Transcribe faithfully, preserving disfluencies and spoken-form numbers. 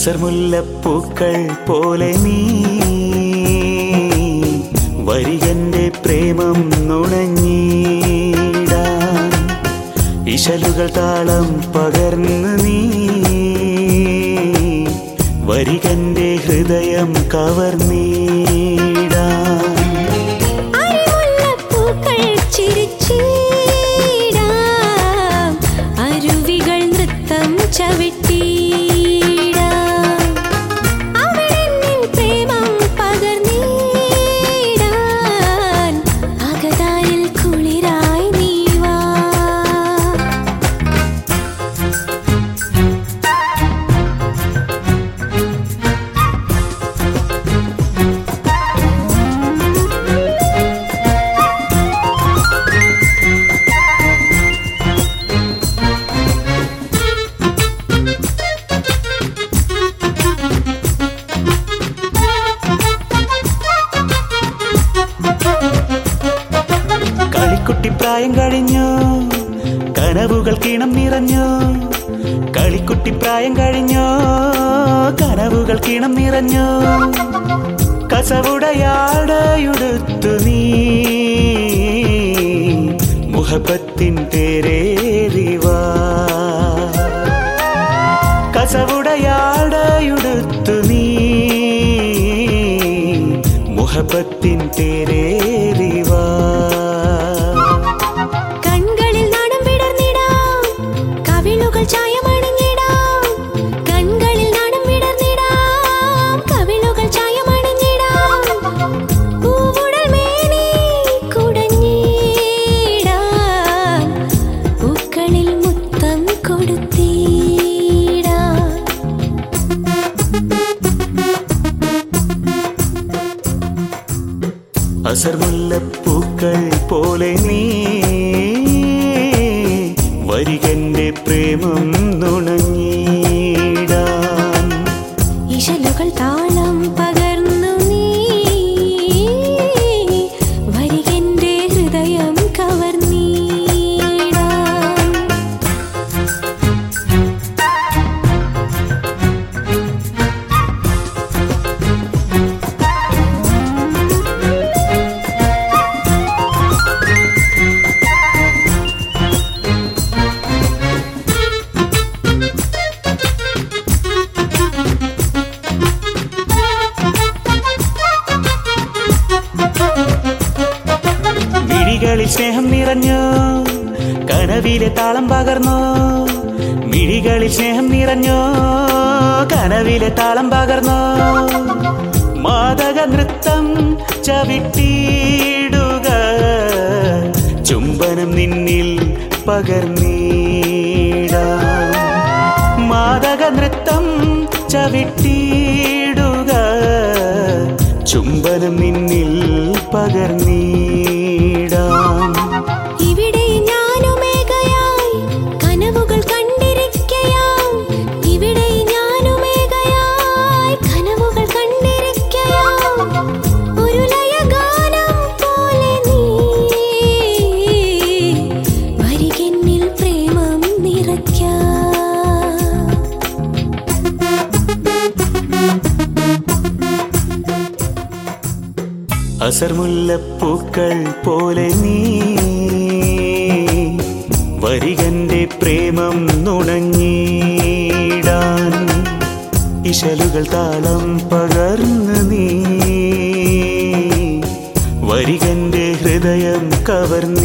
അസർമുല്ലപ്പൂക്കൾ പോലെ നീ വരികന്റെ പ്രേമം നുണഞ്ഞിടാൻ ഇശലുകൾ താളം പകർന്ന് നീ വരികന്റെ ഹൃദയം കവർന്നിടാൻ അരുവികൾ നൃത്തം ചവിട്ടി കളിക്കുട്ടിപ്രായം കഴിഞ്ഞു കനവുകൾ കിണം നിറഞ്ഞു കളിക്കുട്ടിപ്രായം കഴിഞ്ഞു കനവുകൾ കിണം നിറഞ്ഞു കസവുടയാടയുടുത്തു നീ മുഹബത്തിൻ തേരേറിവാ കസവുടയാടയുടുത്തു നീ മുഹബത്തിൻ തേരേറിവാ അസർമുല്ലപ്പൂക്കൾ പോലെ നീ വരികന്റെ പ്രേമം നുണഞ്ഞിടാൻ ഇശലുകൾ താളം പകർന്നു നീ വരികന്റെ ഹൃദയം കവർന്നിടാൻ മിഴികളിൽ സ്നേഹം നിറഞ്ഞു കനവിലെ താളം പകർന്നു മിഴികളിൽ സ്നേഹം നിറഞ്ഞു കനവിലെ താളം പകർന്നു മാദക നൃത്തം ചവിട്ടിയിടുക ചുംബനം നിന്നിൽ പകർന്നിടാൻ മാദക നൃത്തം ചവിട്ടിയിടുക ചുംബനം നിന്നിൽ പകർന്നിടാൻ ഇവിടെ ഞാനുമേകയായി കനവുകൾ കണ്ടിരിക്കയാം ഇവിടെ ഞാനുമേകയായി കനവുകൾ കണ്ടിരിക്കയാം ഒരു ലയഗാനം പോലെ നീ വരികന്നിൽ പ്രേമം നിറയ്ക്കാം അസർമുല്ലപ്പൂക്കൾ പോലെ നീ വരികന്റെ പ്രേമം നുണഞ്ഞിടാൻ ഇശലുകൾ താളം പകർന്ന് നീ വരികന്റെ ഹൃദയം കവർന്നു